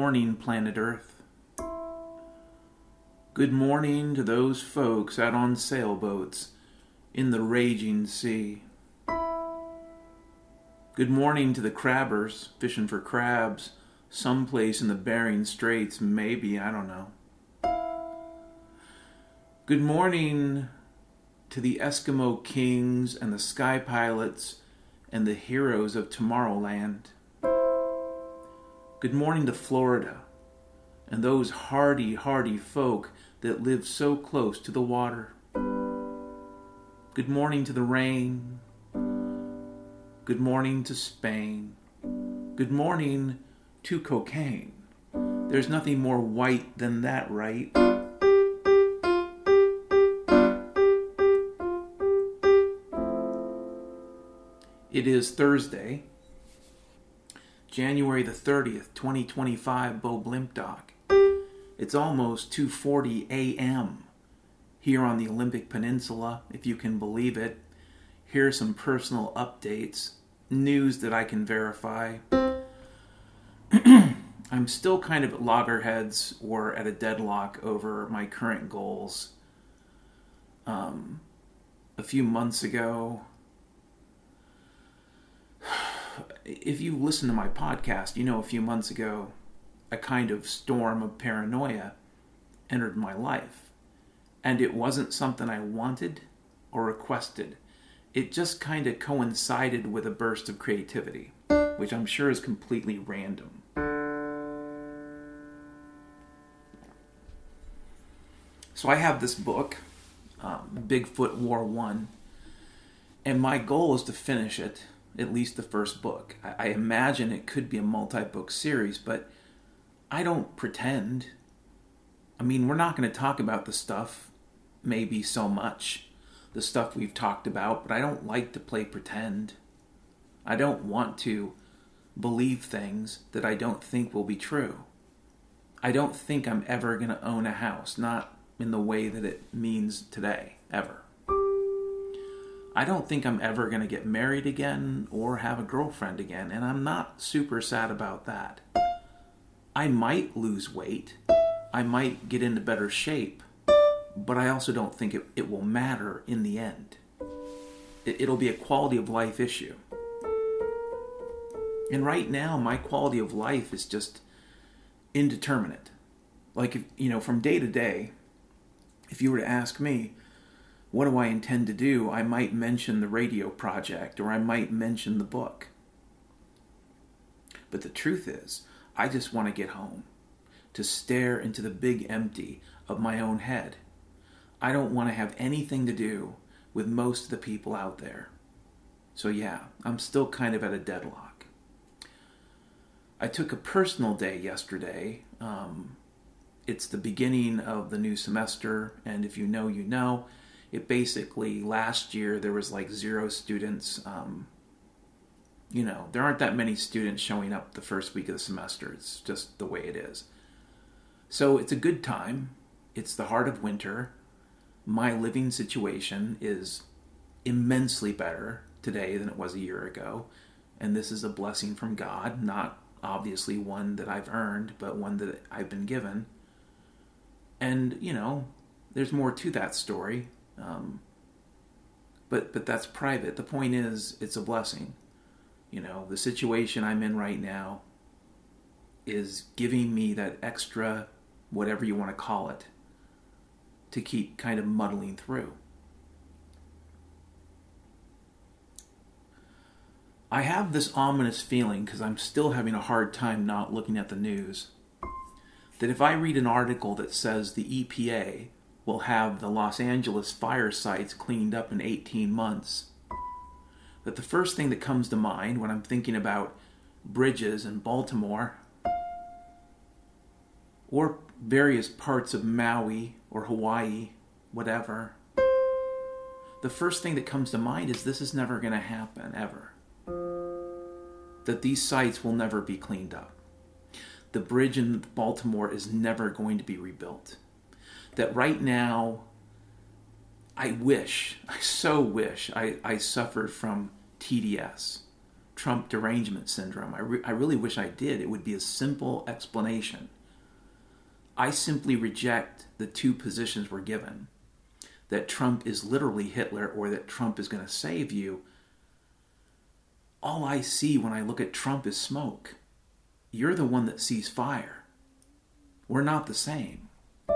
morning, planet Earth. Good morning to those folks out on sailboats in the raging sea. Good morning to the crabbers fishing for crabs someplace in the Bering Straits, maybe, I don't know. Good morning to the Eskimo kings and the sky pilots and the heroes of Tomorrowland. Good morning to Florida and those hardy folk that live so close to the water. Good morning to the rain. Good morning to Spain. Good morning to cocaine. There's nothing more white than that, right? It is Thursday, January the 30th, 2025, Bo Blimpdock. It's almost 2:40 a.m. here on the Olympic Peninsula, if you can believe it. Here are some personal updates, news that I can verify. I'm still kind of at loggerheads or at a deadlock over my current goals. A few months ago, if you listen to my podcast, you know a few months ago, a kind of storm of paranoia entered my life. And it wasn't something I wanted or requested. It just kind of coincided with a burst of creativity, which I'm sure is completely random. So I have this book, Bigfoot War One, and my goal is to finish it, at least the first book. I imagine it could be a multi-book series, but I don't pretend. I mean, we're not going to talk about the stuff, maybe so much, the stuff we've talked about, but I don't like to play pretend. I don't want to believe things that I don't think will be true. I don't think I'm ever going to own a house, not in the way that it means today, ever. I don't think I'm ever going to get married again or have a girlfriend again, and I'm not super sad about that. I might lose weight, I might get into better shape, but I also don't think it will matter in the end. It'll be a quality of life issue. And right now, my quality of life is just indeterminate. Like, from day to day, if you were to ask me, what do I intend to do? I might mention the radio project, or I might mention the book. But the truth is, I just want to get home, to stare into the big empty of my own head. I don't want to have anything to do with most of the people out there. So yeah, I'm still kind of at a deadlock. I took a personal day yesterday. It's the beginning of the new semester, and if you know, you know. It basically, last year, there was like 0 students. There aren't that many students showing up the first week of the semester. It's just the way it is. So it's a good time. It's the heart of winter. My living situation is immensely better today than it was a year ago. And this is a blessing from God, not obviously one that I've earned, but one that I've been given. And, there's more to that story. But that's private. The point is, it's a blessing. The situation I'm in right now is giving me that extra, whatever you want to call it, to keep kind of muddling through. I have this ominous feeling, because I'm still having a hard time not looking at the news, that if I read an article that says the EPA will have the Los Angeles fire sites cleaned up in 18 months, that the first thing that comes to mind when I'm thinking about bridges in Baltimore or various parts of Maui or Hawaii, whatever, the first thing that comes to mind is this is never going to happen, ever. That these sites will never be cleaned up. The bridge in Baltimore is never going to be rebuilt. That right now, I so wish I suffered from TDS, Trump derangement syndrome. I really wish I did. It would be a simple explanation. I simply reject the two positions we're given. That Trump is literally Hitler or that Trump is going to save you. All I see when I look at Trump is smoke. You're the one that sees fire. We're not the same.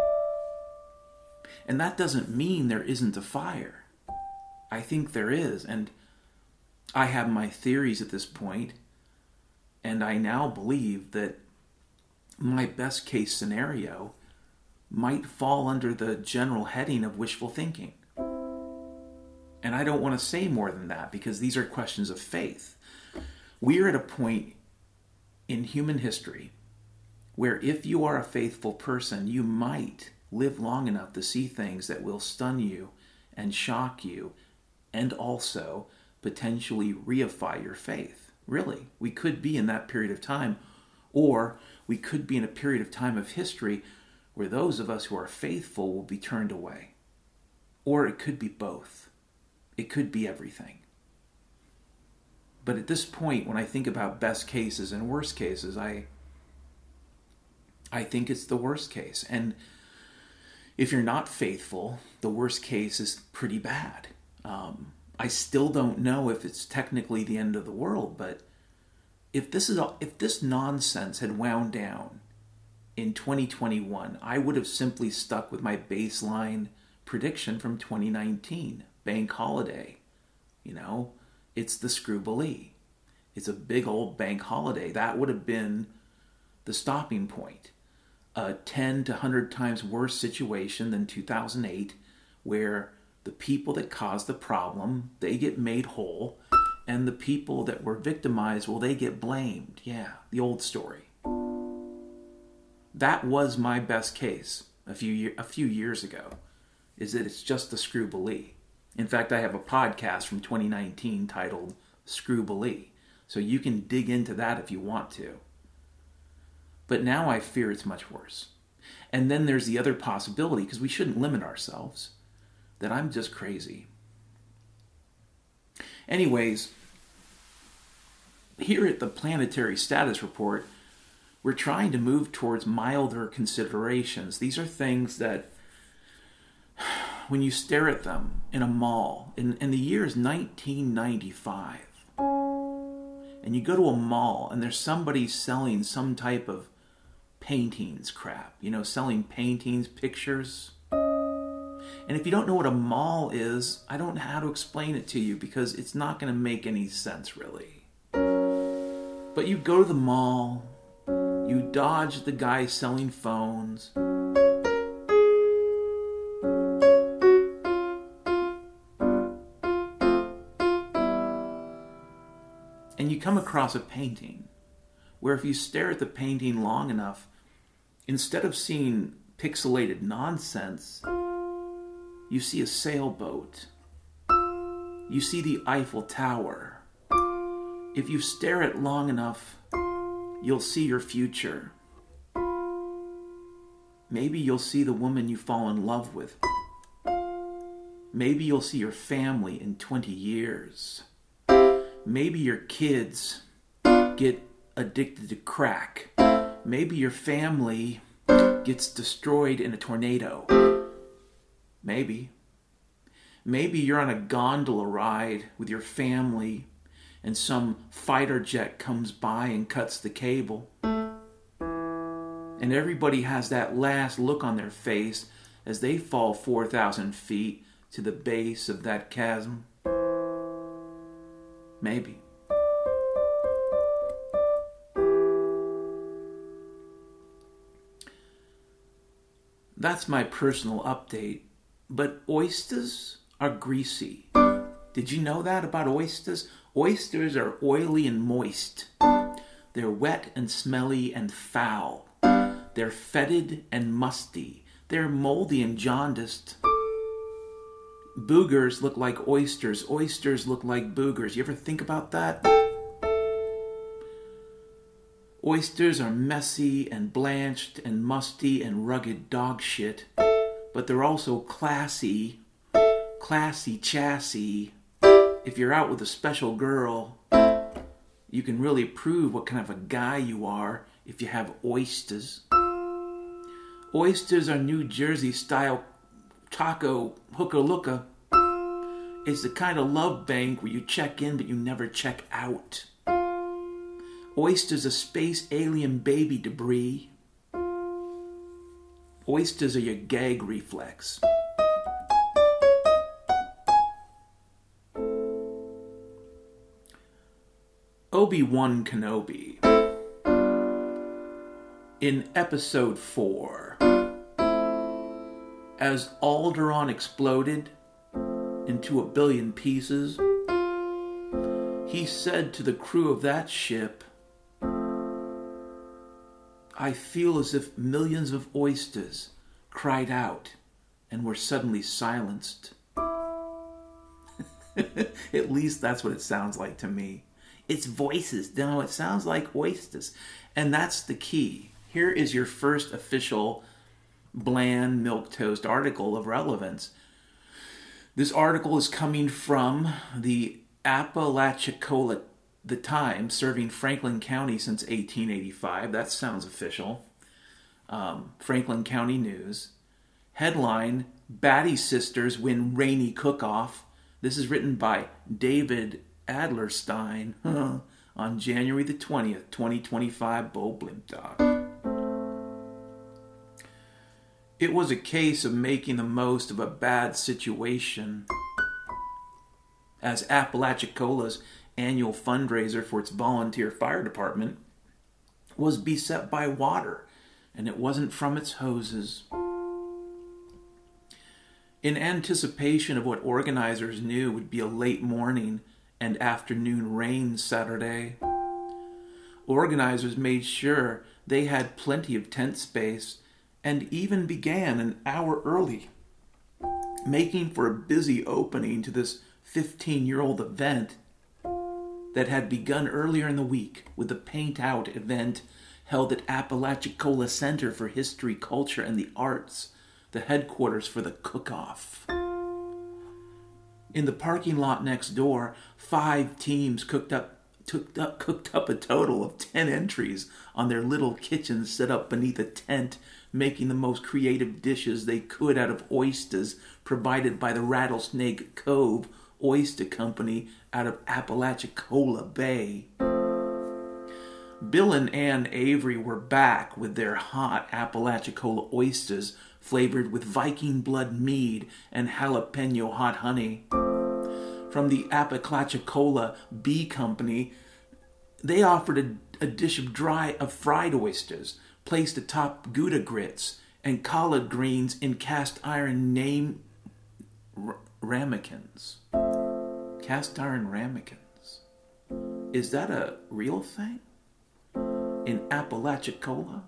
And that doesn't mean there isn't a fire. I think there is, and I have my theories at this point, and I now believe that my best case scenario might fall under the general heading of wishful thinking. And I don't want to say more than that because these are questions of faith. We're at a point in human history where if you are a faithful person, you might live long enough to see things that will stun you and shock you and also potentially reify your faith. Really, we could be in that period of time, or we could be in a period of time of history where those of us who are faithful will be turned away. Or it could be both. It could be everything. But at this point, when I think about best cases and worst cases, I think it's the worst case. And if you're not faithful, the worst case is pretty bad. I still don't know if it's technically the end of the world, but if this nonsense had wound down in 2021, I would have simply stuck with my baseline prediction from 2019, bank holiday. It's the Scroobilee. It's a big old bank holiday. That would have been the stopping point. A 10 to 100 times worse situation than 2008, where the people that caused the problem, they get made whole, and the people that were victimized, well, they get blamed. Yeah, the old story. That was my best case a few years ago, is that it's just the Scroobilee. In fact, I have a podcast from 2019 titled Scroobilee, so you can dig into that if you want to. But now I fear it's much worse. And then there's the other possibility, because we shouldn't limit ourselves, that I'm just crazy. Anyways, here at the Planetary Status Report, we're trying to move towards milder considerations. These are things that, when you stare at them in a mall, in the year is 1995, and you go to a mall and there's somebody selling some type of paintings crap, selling paintings, pictures. And if you don't know what a mall is, I don't know how to explain it to you because it's not going to make any sense really. But you go to the mall, you dodge the guy selling phones, and you come across a painting where if you stare at the painting long enough, instead of seeing pixelated nonsense, you see a sailboat. You see the Eiffel Tower. If you stare at it long enough, you'll see your future. Maybe you'll see the woman you fall in love with. Maybe you'll see your family in 20 years. Maybe your kids get addicted to crack. Maybe your family gets destroyed in a tornado. Maybe you're on a gondola ride with your family and some fighter jet comes by and cuts the cable. And everybody has that last look on their face as they fall 4,000 feet to the base of that chasm. Maybe. That's my personal update. But oysters are greasy. Did you know that about oysters? Oysters are oily and moist. They're wet and smelly and foul. They're fetid and musty. They're moldy and jaundiced. Boogers look like oysters. Oysters look like boogers. You ever think about that? Oysters are messy and blanched and musty and rugged dog shit. But they're also classy chassis. If you're out with a special girl, You can really prove what kind of a guy you are if you have oysters. Oysters are New Jersey style taco hooka-looka. It's the kind of love bank where you check in but you never check out. Oysters are space alien baby debris. Oysters are your gag reflex. Obi-Wan Kenobi. In episode 4, as Alderaan exploded into a billion pieces, he said to the crew of that ship, "I feel as if millions of oysters cried out and were suddenly silenced." At least that's what it sounds like to me. It's voices. No, it sounds like oysters. And that's the key. Here is your first official bland milquetoast article of relevance. This article is coming from the Apalachicola, the Times, serving Franklin County since 1885. That sounds official. Franklin County News. Headline, Batty Sisters Win Rainy Cook-Off. This is written by David Adlerstein on January the 20th, 2025, Bo Blimdog. It was a case of making the most of a bad situation, as Apalachicola's annual fundraiser for its volunteer fire department was beset by water, and it wasn't from its hoses. In anticipation of what organizers knew would be a late morning and afternoon rain Saturday, organizers made sure they had plenty of tent space and even began an hour early, making for a busy opening to this 15-year-old event that had begun earlier in the week with the Paint Out event held at Apalachicola Center for History, Culture, and the Arts, the headquarters for the cook-off. In the parking lot next door, 5 teams cooked up a total of 10 entries on their little kitchens set up beneath a tent, making the most creative dishes they could out of oysters provided by the Rattlesnake Cove Oyster Company out of Apalachicola Bay. Bill and Ann Avery were back with their hot Apalachicola oysters flavored with Viking blood mead and jalapeno hot honey. From the Apalachicola Bee Company, they offered a dish of fried oysters placed atop Gouda grits and collard greens in cast iron ramekins. Cast iron ramekins. Is that a real thing? In Apalachicola?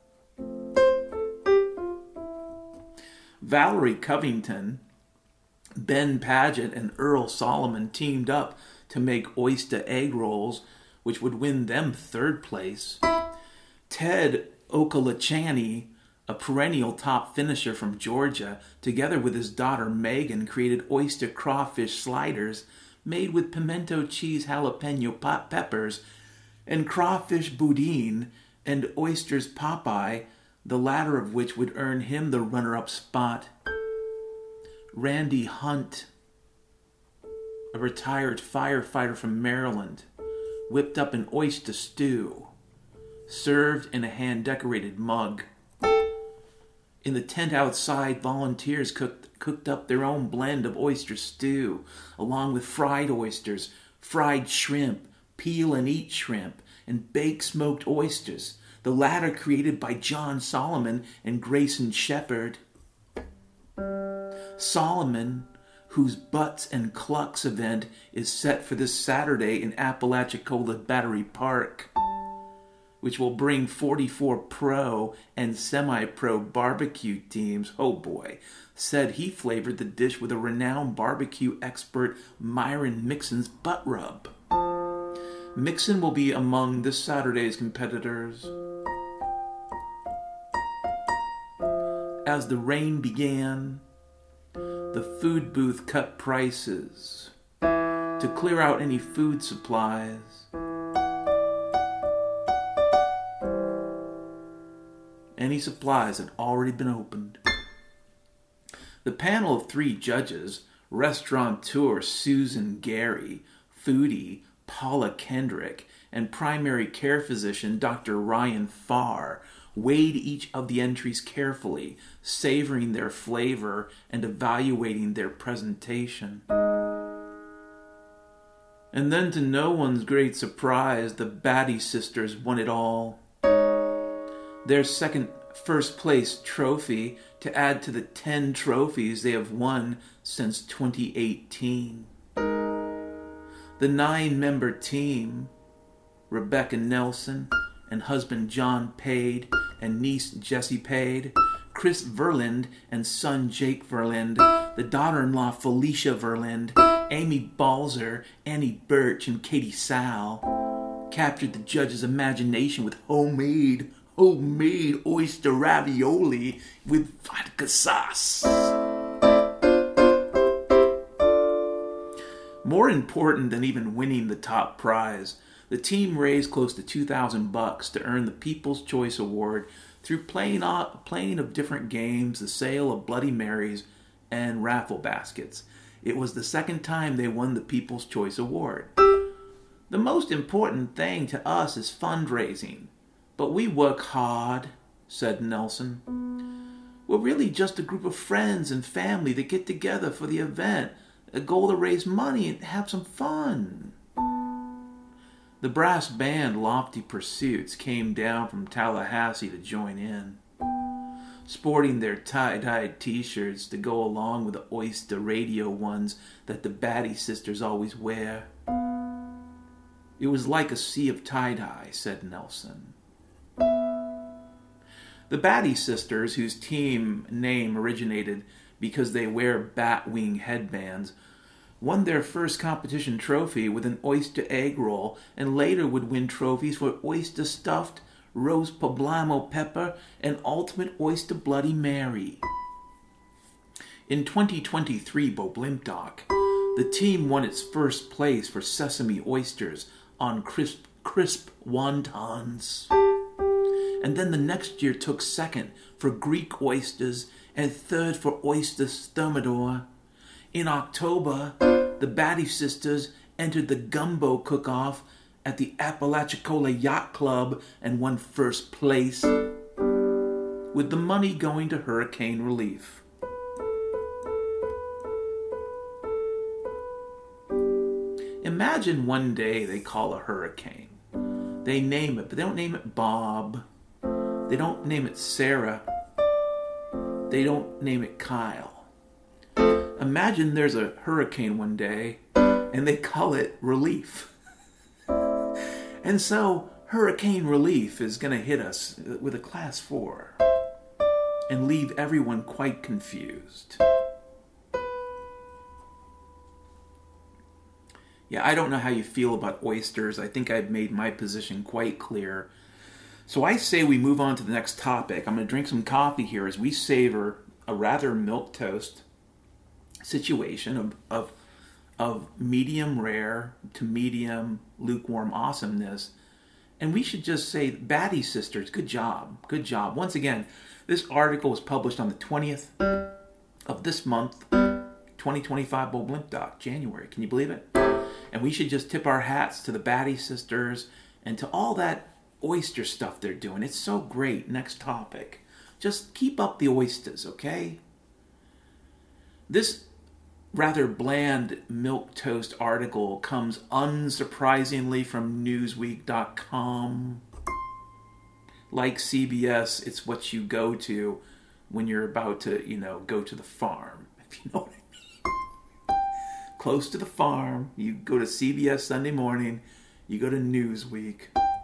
Valerie Covington, Ben Paget, and Earl Solomon teamed up to make oyster egg rolls, which would win them 3rd place. Ted Okolachany, a perennial top finisher from Georgia, together with his daughter Megan, created oyster crawfish sliders made with pimento cheese jalapeno peppers and crawfish boudin and oysters Popeye, the latter of which would earn him the runner-up spot. Randy Hunt, a retired firefighter from Maryland, whipped up an oyster stew, served in a hand-decorated mug. In the tent outside, volunteers cooked up their own blend of oyster stew, along with fried oysters, fried shrimp, peel and eat shrimp, and baked smoked oysters, the latter created by John Solomon and Grayson Shepard. Solomon, whose Butts and Clucks event is set for this Saturday in Apalachicola Battery Park, which will bring 44 pro and semi-pro barbecue teams, oh boy, said he flavored the dish with a renowned barbecue expert, Myron Mixon's butt rub. Mixon will be among this Saturday's competitors. As the rain began, the food booth cut prices to clear out any food supplies. Any supplies had already been opened. The panel of 3 judges, restaurateur Susan Gary, foodie Paula Kendrick, and primary care physician Dr. Ryan Farr, weighed each of the entries carefully, savoring their flavor and evaluating their presentation. And then, to no one's great surprise, the Batty sisters won it all. Their second first place trophy to add to the 10 trophies they have won since 2018. The 9-member team, Rebecca Nelson and husband John Pade and niece Jessie Pade, Chris Verland and son Jake Verland, the daughter-in-law Felicia Verland, Amy Balzer, Annie Birch, and Katie Sal, captured the judge's imagination with homemade oyster ravioli with vodka sauce. More important than even winning the top prize, the team raised close to $2,000 to earn the People's Choice Award through playing of different games, the sale of Bloody Marys, and raffle baskets. It was the second time they won the People's Choice Award. The most important thing to us is fundraising, but we work hard, said Nelson. We're really just a group of friends and family that get together for the event, a goal to raise money and have some fun. The brass band Lofty Pursuits came down from Tallahassee to join in, sporting their tie-dyed t-shirts to go along with the oyster radio ones that the Batty sisters always wear. It was like a sea of tie-dye, said Nelson. The Batty sisters, whose team name originated because they wear bat-wing headbands, won their first competition trophy with an oyster egg roll and later would win trophies for oyster stuffed, roast poblano pepper, and ultimate oyster Bloody Mary. In 2023 Boblimpdoc, the team won its first place for sesame oysters on crisp wontons. And then the next year took second for Greek oysters and third for oysters thermidor. In October, the Batty sisters entered the gumbo cook-off at the Apalachicola Yacht Club and won first place, with the money going to hurricane relief. Imagine one day they call a hurricane. They name it, but they don't name it Bob. They don't name it Sarah. They don't name it Kyle. Imagine there's a hurricane one day and they call it Relief. And so Hurricane Relief is going to hit us with a class 4 and leave everyone quite confused. Yeah, I don't know how you feel about oysters. I think I've made my position quite clear. So I say we move on to the next topic. I'm going to drink some coffee here as we savor a rather milquetoast situation of medium rare to medium lukewarm awesomeness. And we should just say, Batty sisters, good job. Good job. Once again, this article was published on the 20th of this month, 2025 Boblimpdoc, January. Can you believe it? And we should just tip our hats to the Batty sisters and to all that oyster stuff they're doing. It's so great. Next topic. Just keep up the oysters, okay? This rather bland milquetoast article comes unsurprisingly from Newsweek.com. Like CBS, it's what you go to when you're about to, go to the farm, if you know what I mean. Close to the farm, you go to CBS Sunday morning, you go to Newsweek.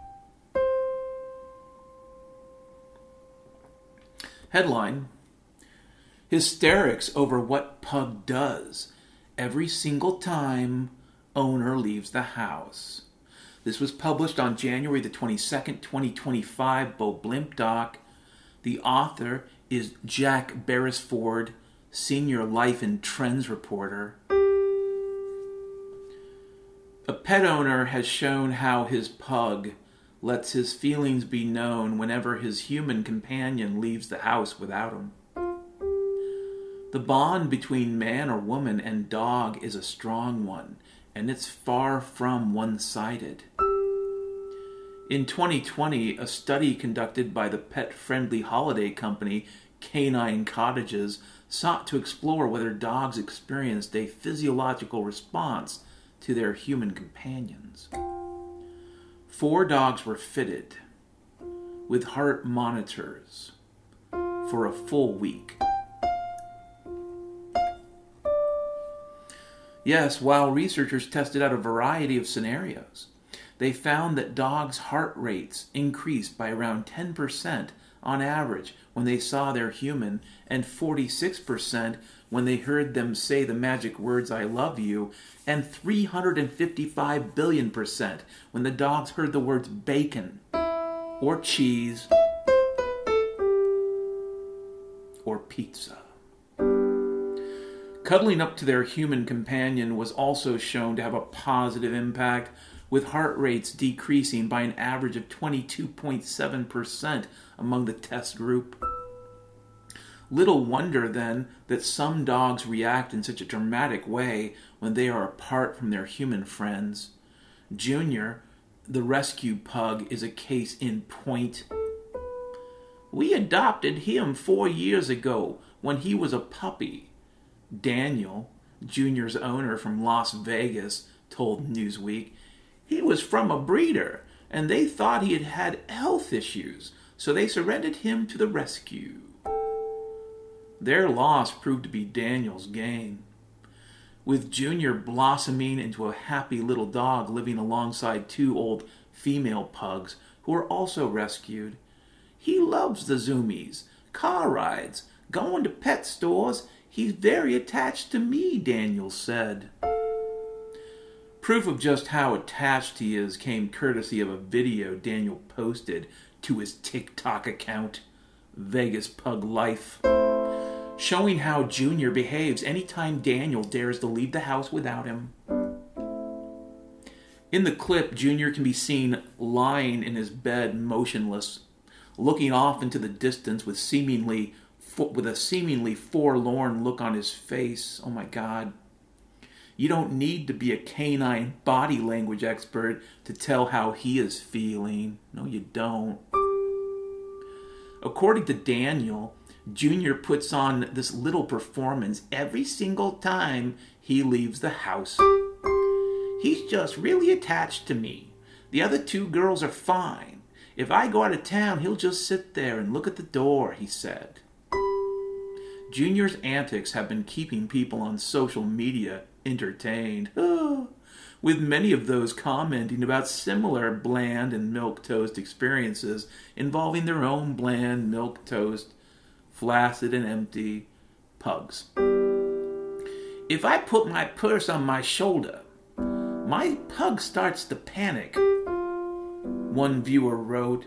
Headline: Hysterics over what pug does every single time owner leaves the house. This was published on January the 22nd, 2025, Boblimpdoc. The author is Jack Beresford, senior life and trends reporter. A pet owner has shown how his pug lets his feelings be known whenever his human companion leaves the house without him. The bond between man or woman and dog is a strong one, and it's far from one-sided. In 2020, a study conducted by the pet-friendly holiday company Canine Cottages sought to explore whether dogs experienced a physiological response to their human companions. 4 dogs were fitted with heart monitors for a full week. Yes, while researchers tested out a variety of scenarios, they found that dogs' heart rates increased by around 10% on average when they saw their human, and 46% when they heard them say the magic words "I love you," and 355 billion% when the dogs heard the words bacon, or cheese, or pizza. Cuddling up to their human companion was also shown to have a positive impact, with heart rates decreasing by an average of 22.7% among the test group. Little wonder, then, that some dogs react in such a dramatic way when they are apart from their human friends. Junior, the rescue pug, is a case in point. "We adopted him 4 years ago when he was a puppy," Daniel, Junior's owner from Las Vegas, told Newsweek. "He was from a breeder, and they thought he had health issues, so they surrendered him to the rescue." Their loss proved to be Daniel's gain, with Junior blossoming into a happy little dog living alongside 2 old female pugs who were also rescued. "He loves the Zoomies, car rides, going to pet stores. He's very attached to me," Daniel said. Proof of just how attached he is came courtesy of a video Daniel posted to his TikTok account, Vegas Pug Life, showing how Junior behaves anytime Daniel dares to leave the house without him. In the clip, Junior can be seen lying in his bed motionless, looking off into the distance with a seemingly forlorn look on his face. Oh my God. You don't need to be a canine body language expert to tell how he is feeling. No, you don't. According to Daniel, Junior puts on this little performance every single time he leaves the house. "He's just really attached to me. The other 2 girls are fine. If I go out of town, he'll just sit there and look at the door," he said. Junior's antics have been keeping people on social media entertained, with many of those commenting about similar bland and milquetoast experiences involving their own bland, milquetoast, flaccid and empty pugs. "If I put my purse on my shoulder, my pug starts to panic," one viewer wrote.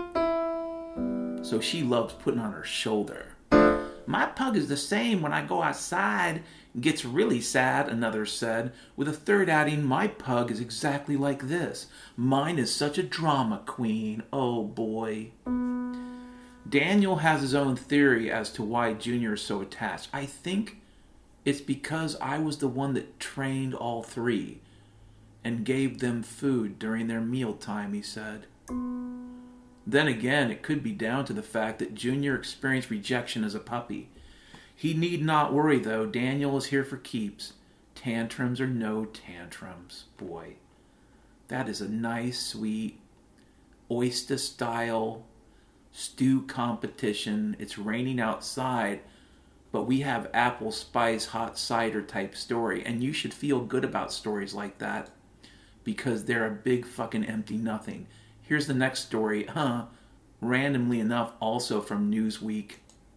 So she loves putting on her shoulder. "My pug is the same when I go outside and gets really sad," another said, with a third adding, "My pug is exactly like this. Mine is such a drama queen. Oh boy." Daniel has his own theory as to why Junior is so attached. "I think it's because I was the one that trained all 3 and gave them food during their mealtime," he said. Then again, it could be down to the fact that Junior experienced rejection as a puppy. He need not worry, though. Daniel is here for keeps. Tantrums or no tantrums. Boy, that is a nice, sweet, oyster-style stew competition. It's raining outside, but we have apple spice hot cider type story, and you should feel good about stories like that because they're a big fucking empty nothing. Here's the next story, randomly enough, also from Newsweek.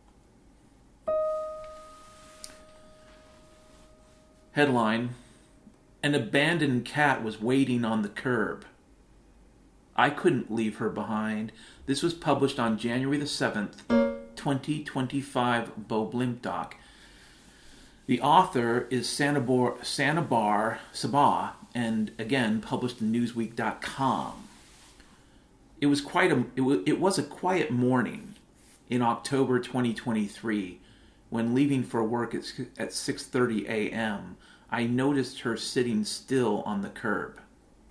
Headline: An abandoned cat was waiting on the curb. I couldn't leave her behind. This was published on January the 7th, 2025, Bo Blimpdoc. The author is Sanabar Sabah, and again, published in Newsweek.com. It was a quiet morning in October 2023 when leaving for work at 6:30 a.m. I noticed her sitting still on the curb.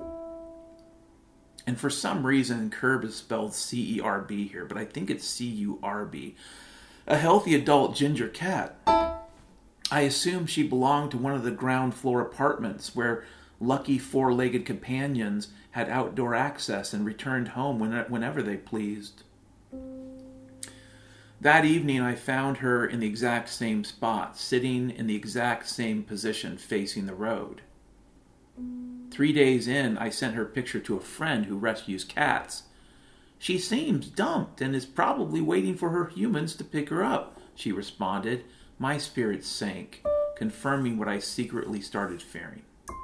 And for some reason, curb is spelled C-E-R-B here, but I think it's C-U-R-B. A healthy adult ginger cat. I assumed she belonged to one of the ground floor apartments where lucky four-legged companions had outdoor access and returned home whenever they pleased. That evening, I found her in the exact same spot, sitting in the exact same position facing the road. 3 days in, I sent her picture to a friend who rescues cats. "She seems dumped and is probably waiting for her humans to pick her up," she responded. My spirits sank, confirming what I secretly started fearing.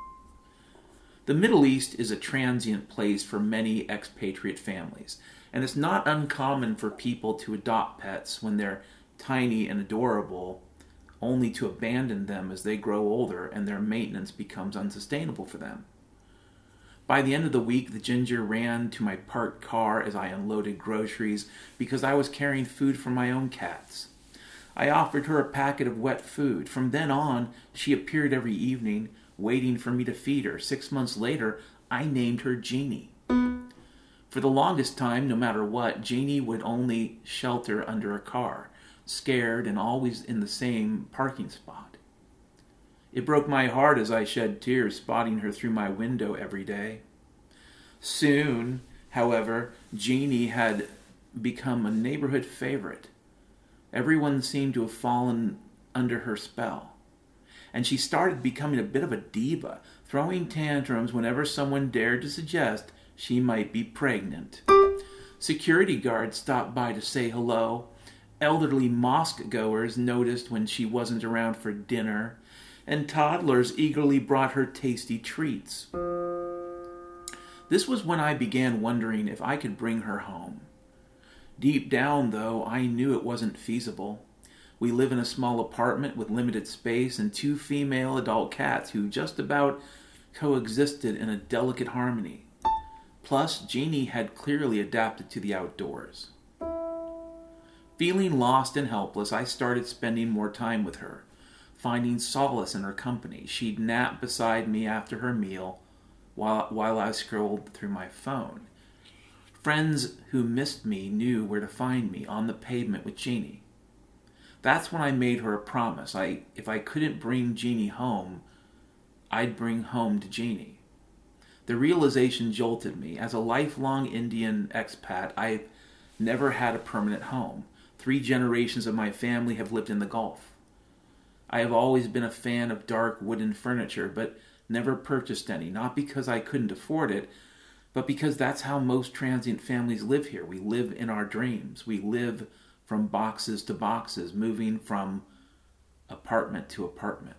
The Middle East is a transient place for many expatriate families, and it's not uncommon for people to adopt pets when they're tiny and adorable, only to abandon them as they grow older and their maintenance becomes unsustainable for them. By the end of the week, the ginger ran to my parked car as I unloaded groceries because I was carrying food for my own cats. I offered her a packet of wet food. From then on, she appeared every evening, waiting for me to feed her. 6 months later, I named her Jeannie. For the longest time, no matter what, Jeannie would only shelter under a car, scared and always in the same parking spot. It broke my heart as I shed tears spotting her through my window every day. Soon, however, Jeannie had become a neighborhood favorite. Everyone seemed to have fallen under her spell. And she started becoming a bit of a diva, throwing tantrums whenever someone dared to suggest she might be pregnant. Security guards stopped by to say hello. Elderly mosque goers noticed when she wasn't around for dinner, and toddlers eagerly brought her tasty treats. This was when I began wondering if I could bring her home. Deep down, though, I knew it wasn't feasible. We live in a small apartment with limited space and 2 female adult cats who just about coexisted in a delicate harmony. Plus, Jeannie had clearly adapted to the outdoors. Feeling lost and helpless, I started spending more time with her, finding solace in her company. She'd nap beside me after her meal while I scrolled through my phone. Friends who missed me knew where to find me, on the pavement with Jeannie. That's when I made her a promise. If I couldn't bring Jeannie home, I'd bring home to Jeannie. The realization jolted me. As a lifelong Indian expat, I've never had a permanent home. 3 generations of my family have lived in the Gulf. I have always been a fan of dark wooden furniture, but never purchased any, not because I couldn't afford it, but because that's how most transient families live here. We live in our dreams. We live from boxes to boxes, moving from apartment to apartment.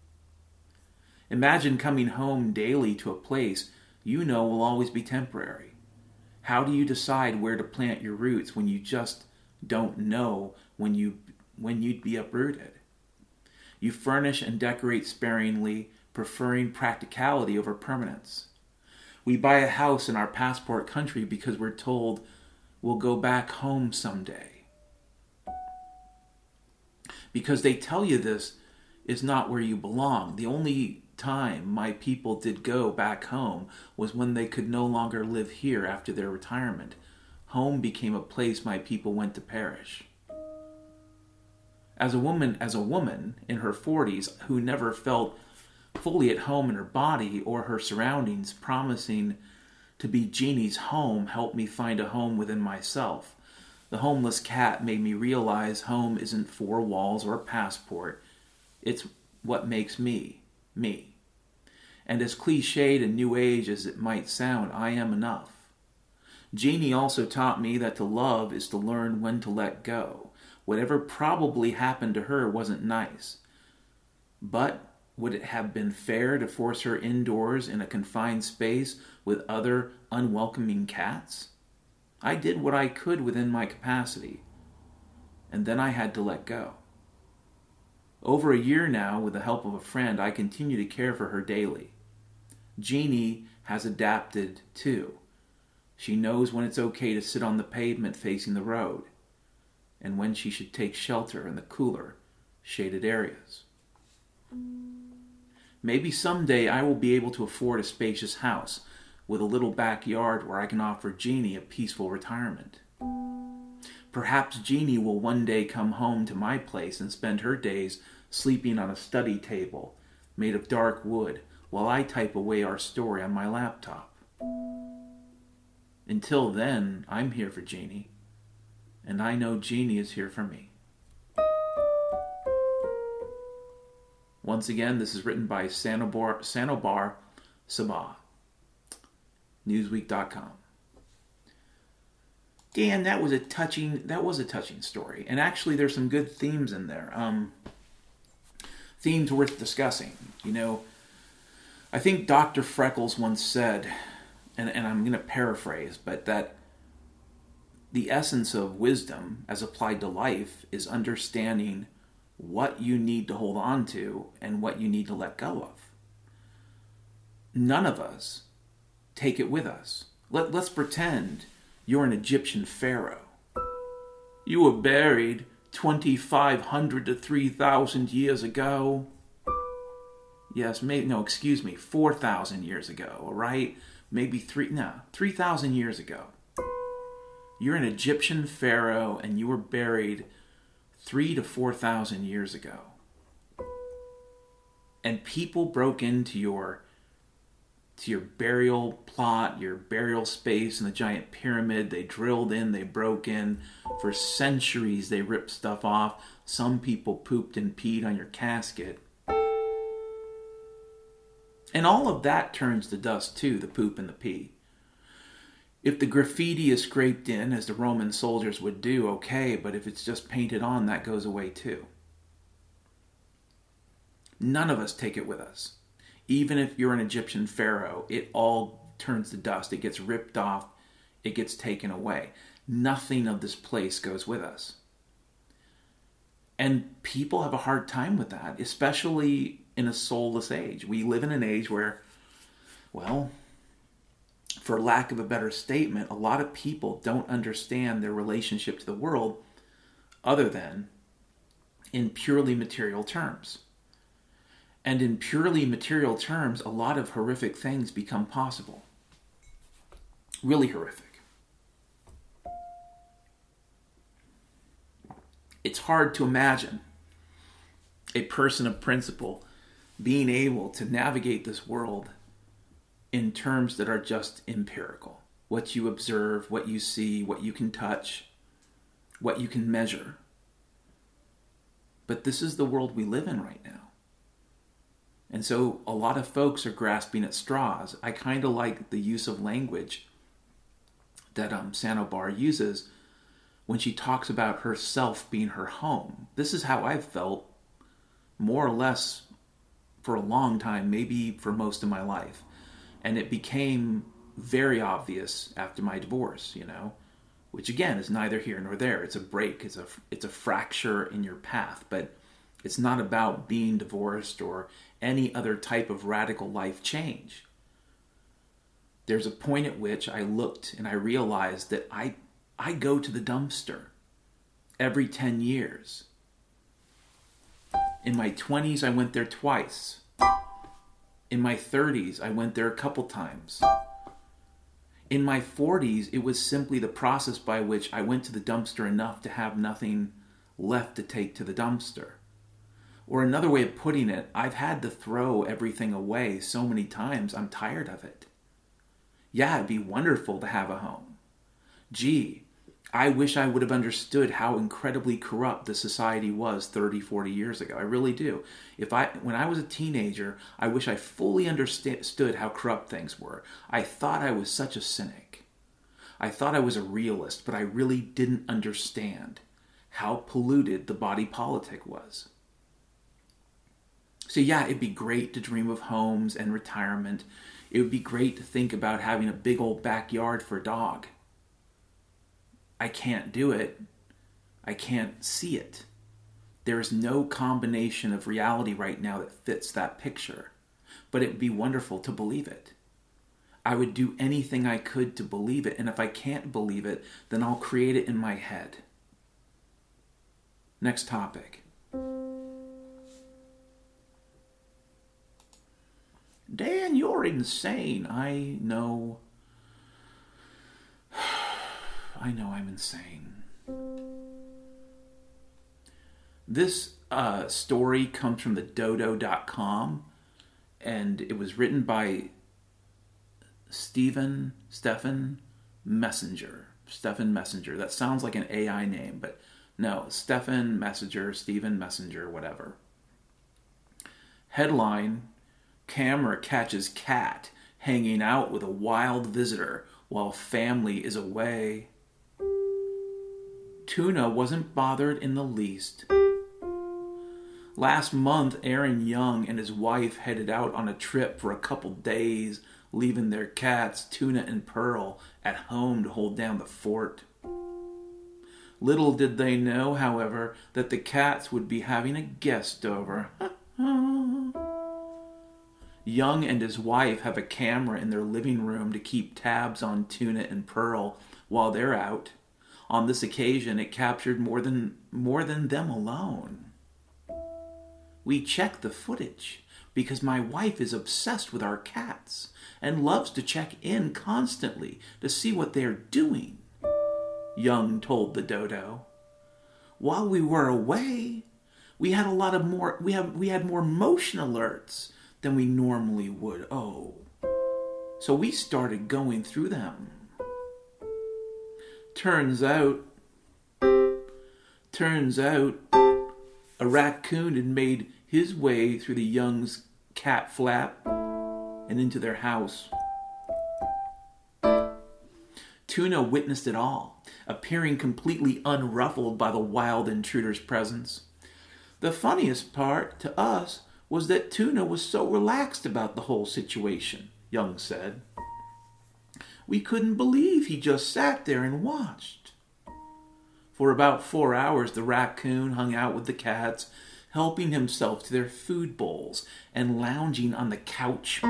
Imagine coming home daily to a place you know will always be temporary. How do you decide where to plant your roots when you just don't know when you'd be uprooted? You furnish and decorate sparingly, preferring practicality over permanence. We buy a house in our passport country because we're told we'll go back home someday. Because they tell you this is not where you belong. The only time my people did go back home was when they could no longer live here after their retirement. Home became a place my people went to perish. As a woman in her 40s who never felt fully at home in her body or her surroundings, promising to be Jeannie's home helped me find a home within myself. The homeless cat made me realize home isn't 4 walls or a passport. It's what makes me, me. And as cliched and new age as it might sound, I am enough. Jeannie also taught me that to love is to learn when to let go. Whatever probably happened to her wasn't nice. But would it have been fair to force her indoors in a confined space with other unwelcoming cats? I did what I could within my capacity, and then I had to let go. Over a year now, with the help of a friend, I continue to care for her daily. Jeannie has adapted too. She knows when it's okay to sit on the pavement facing the road, and when she should take shelter in the cooler, shaded areas. Maybe someday I will be able to afford a spacious house with a little backyard where I can offer Jeannie a peaceful retirement. Perhaps Jeannie will one day come home to my place and spend her days sleeping on a study table made of dark wood while I type away our story on my laptop. Until then, I'm here for Jeannie, and I know Jeannie is here for me. Once again, this is written by Sanobar Sabah. Newsweek.com. Dan, that was a touching story, and actually, there's some good themes in there. Themes worth discussing. You know, I think Dr. Freckles once said, and I'm going to paraphrase, but that the essence of wisdom, as applied to life, is understanding what you need to hold on to and what you need to let go of. None of us take it with us. Let's pretend you're an Egyptian pharaoh. You were buried 2,500 to 3,000 years ago. Yes, 4,000 years ago, all right? Maybe 3,000 years ago. You're an Egyptian pharaoh and you were buried 3,000 to 4,000 years ago. And people broke into your burial plot, your burial space in the giant pyramid. They drilled in, they broke in. For centuries they ripped stuff off. Some people pooped and peed on your casket. And all of that turns to dust too, the poop and the pee. If the graffiti is scraped in, as the Roman soldiers would do, okay, but if it's just painted on, that goes away too. None of us take it with us. Even if you're an Egyptian pharaoh, it all turns to dust. It gets ripped off. It gets taken away. Nothing of this place goes with us. And people have a hard time with that, especially in a soulless age. We live in an age where, well, for lack of a better statement, a lot of people don't understand their relationship to the world other than in purely material terms. And in purely material terms, a lot of horrific things become possible. Really horrific. It's hard to imagine a person of principle being able to navigate this world in terms that are just empirical. What you observe, what you see, what you can touch, what you can measure. But this is the world we live in right now. And so a lot of folks are grasping at straws. I kind of like the use of language that Sanobar uses when she talks about herself being her home. This is how I've felt more or less for a long time, maybe for most of my life. And it became very obvious after my divorce, which again is neither here nor there. It's a break. It's a fracture in your path, but it's not about being divorced or any other type of radical life change. There's a point at which I looked and I realized that I go to the dumpster every 10 years. In my 20s, I went there twice. In my 30s, I went there a couple times. In my 40s, it was simply the process by which I went to the dumpster enough to have nothing left to take to the dumpster. Or another way of putting it, I've had to throw everything away so many times, I'm tired of it. Yeah, it'd be wonderful to have a home. Gee, I wish I would have understood how incredibly corrupt the society was 30, 40 years ago. I really do. When I was a teenager, I wish I fully understood how corrupt things were. I thought I was such a cynic. I thought I was a realist, but I really didn't understand how polluted the body politic was. So yeah, it'd be great to dream of homes and retirement. It would be great to think about having a big old backyard for a dog. I can't do it. I can't see it. There is no combination of reality right now that fits that picture. But it'd be wonderful to believe it. I would do anything I could to believe it, and if I can't believe it, then I'll create it in my head. Next topic. Dan, you're insane. I know I'm insane. This story comes from the dodo.com, and it was written by Stephen Messenger. Stephen Messenger. That sounds like an AI name, but no, Stephen Messenger, whatever. Headline: Camera catches cat hanging out with a wild visitor while family is away. Tuna wasn't bothered in the least. Last month, Aaron Young and his wife headed out on a trip for a couple days, leaving their cats, Tuna and Pearl, at home to hold down the fort. Little did they know, however, that the cats would be having a guest over. Young and his wife have a camera in their living room to keep tabs on Tuna and Pearl while they're out. On this occasion, it captured more than them alone. We checked the footage because my wife is obsessed with our cats and loves to check in constantly to see what they're doing, Young told the Dodo. While we were away, we had more motion alerts than we normally would. Oh. So we started going through them. Turns out, a raccoon had made his way through the Young's cat flap and into their house. Tuna witnessed it all, appearing completely unruffled by the wild intruder's presence. The funniest part to us was that Tuna was so relaxed about the whole situation, Young said. We couldn't believe he just sat there and watched. For about 4 hours, the raccoon hung out with the cats, helping himself to their food bowls and lounging on the couch.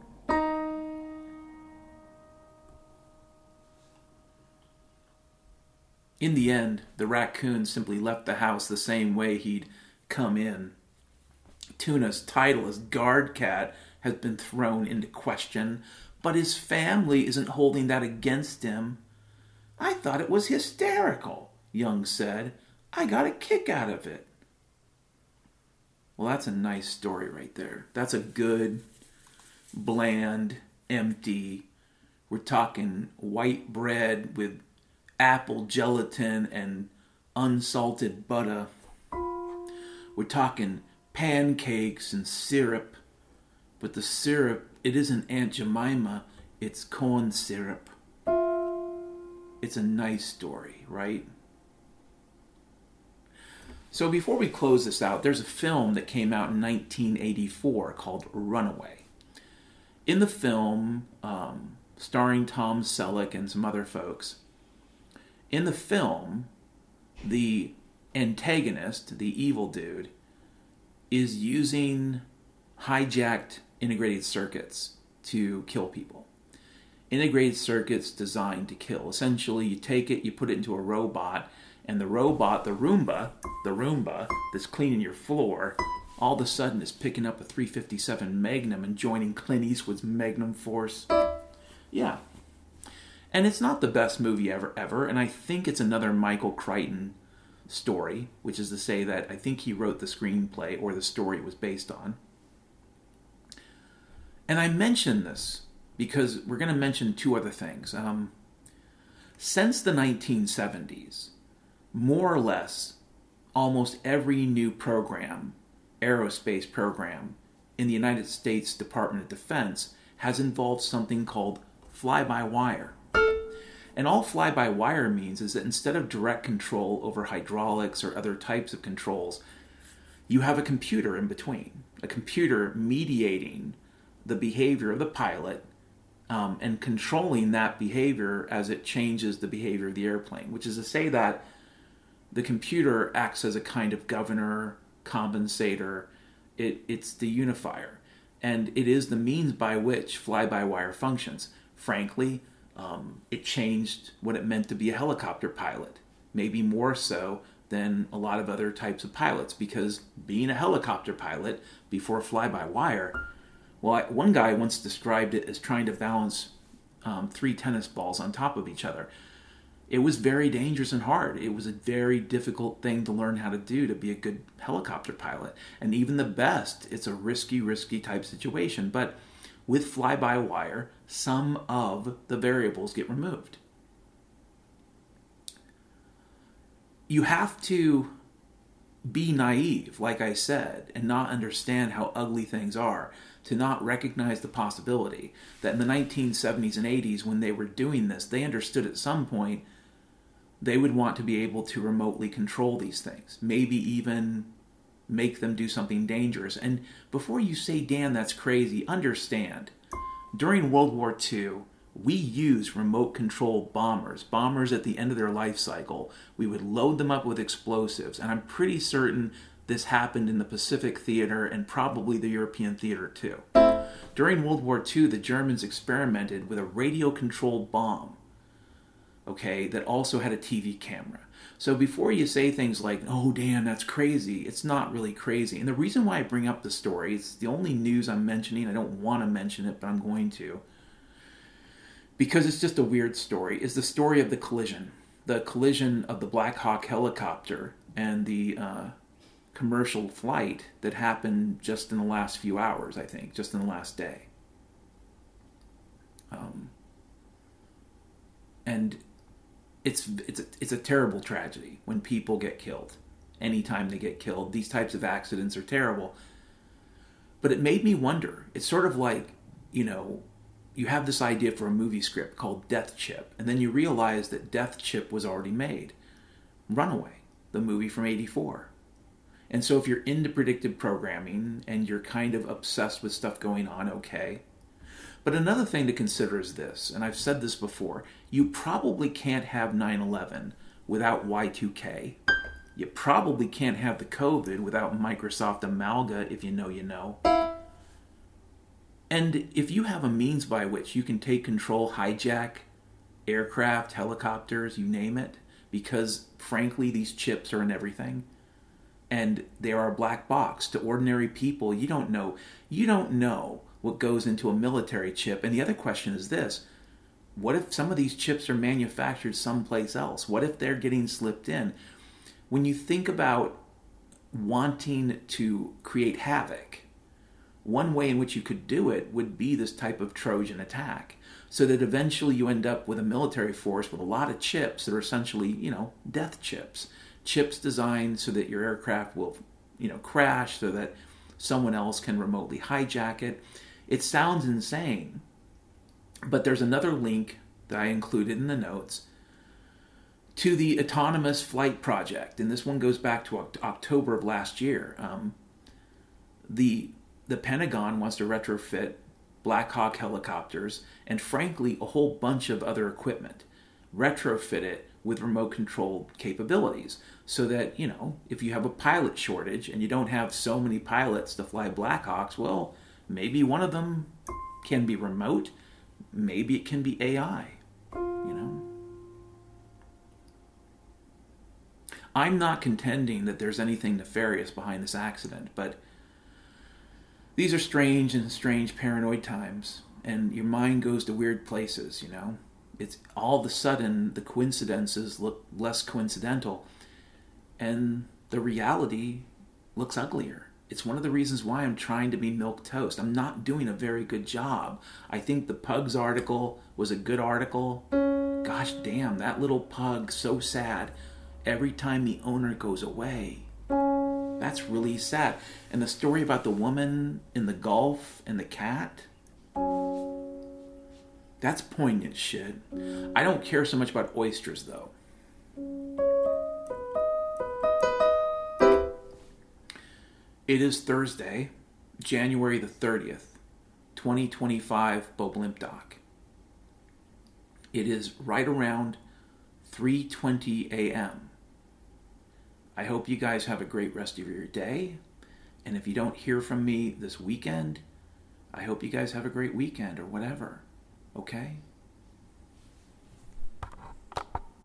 In the end, the raccoon simply left the house the same way he'd come in. Tuna's title as guard cat has been thrown into question, but his family isn't holding that against him. I thought it was hysterical, Young said. I got a kick out of it. Well, that's a nice story right there. That's a good, bland, empty. We're talking white bread with apple gelatin and unsalted butter. We're talking pancakes and syrup. But the syrup, it isn't Aunt Jemima, it's corn syrup. It's a nice story, right? So before we close this out, there's a film that came out in 1984 called Runaway. In the film, starring Tom Selleck and some other folks, in the film, the antagonist, the evil dude, is using hijacked integrated circuits to kill people. Integrated circuits designed to kill. Essentially, you take it, you put it into a robot, and the robot, the Roomba that's cleaning your floor, all of a sudden is picking up a .357 Magnum and joining Clint Eastwood's Magnum Force. Yeah. And it's not the best movie ever, and I think it's another Michael Crichton story, which is to say that I think he wrote the screenplay or the story it was based on. And I mention this because we're going to mention two other things. Since the 1970s, more or less, almost every new program, aerospace program, in the United States Department of Defense has involved something called fly-by-wire. And all fly-by-wire means is that instead of direct control over hydraulics or other types of controls, you have a computer in between. A computer mediating the behavior of the pilot and controlling that behavior as it changes the behavior of the airplane, which is to say that the computer acts as a kind of governor, compensator. It's the unifier. And it is the means by which fly-by-wire functions. frankly, it changed what it meant to be a helicopter pilot, maybe more so than a lot of other types of pilots, because being a helicopter pilot before fly-by-wire, well, one guy once described it as trying to balance 3 tennis balls on top of each other. It was very dangerous and hard. It was a very difficult thing to learn how to do to be a good helicopter pilot. And even the best, it's a risky type situation. But with fly-by-wire, some of the variables get removed. You have to be naive, like I said, and not understand how ugly things are, to not recognize the possibility that in the 1970s and 80s, when they were doing this, they understood at some point they would want to be able to remotely control these things, maybe even make them do something dangerous. And before you say, Dan, that's crazy, understand, during World War II, we used remote control bombers at the end of their life cycle. We would load them up with explosives, and I'm pretty certain this happened in the Pacific Theater and probably the European theater too. During World War II, the Germans experimented with a radio-controlled bomb, okay, that also had a TV camera. So before you say things like, oh, Dan, that's crazy, it's not really crazy. And the reason why I bring up the story, it's the only news I'm mentioning. I don't want to mention it, but I'm going to, because it's just a weird story, is the story of the collision of the Black Hawk helicopter and the commercial flight that happened just in the last few hours, I think, just in the last day. And it's a terrible tragedy when people get killed. Anytime they get killed, these types of accidents are terrible. But it made me wonder. It's sort of like, you have this idea for a movie script called Death Chip, and then you realize that Death Chip was already made. Runaway, the movie from '84. And so if you're into predictive programming and you're kind of obsessed with stuff going on, okay. But another thing to consider is this, and I've said this before, you probably can't have 9/11 without Y2K. You probably can't have the COVID without Microsoft Amalga, if you know, you know. And if you have a means by which you can take control, hijack aircraft, helicopters, you name it, because frankly these chips are in everything, and they are a black box to ordinary people. You don't know what goes into a military chip. And the other question is this: what if some of these chips are manufactured someplace else? What if they're getting slipped in? When you think about wanting to create havoc, one way in which you could do it would be this type of Trojan attack, so that eventually you end up with a military force with a lot of chips that are essentially, death chips. Chips designed so that your aircraft will, crash, so that someone else can remotely hijack it. It sounds insane, but there's another link that I included in the notes to the Autonomous Flight Project, and this one goes back to October of last year. The Pentagon wants to retrofit Black Hawk helicopters and, frankly, a whole bunch of other equipment. Retrofit it with remote controlled capabilities so that, if you have a pilot shortage and you don't have so many pilots to fly Black Hawks, well, maybe one of them can be remote. Maybe it can be AI, I'm not contending that there's anything nefarious behind this accident, but these are strange paranoid times, and your mind goes to weird places, It's all of a sudden the coincidences look less coincidental, and the reality looks uglier. It's one of the reasons why I'm trying to be milquetoast. I'm not doing a very good job. I think the Pugs article was a good article. Gosh damn, that little pug, so sad. Every time the owner goes away. That's really sad. And the story about the woman in the Gulf and the cat, that's poignant shit. I don't care so much about oysters, though. It is Thursday, January the 30th, 2025, Bo Blimp Doc. It is right around 3:20 a.m. I hope you guys have a great rest of your day. And if you don't hear from me this weekend, I hope you guys have a great weekend or whatever. Okay?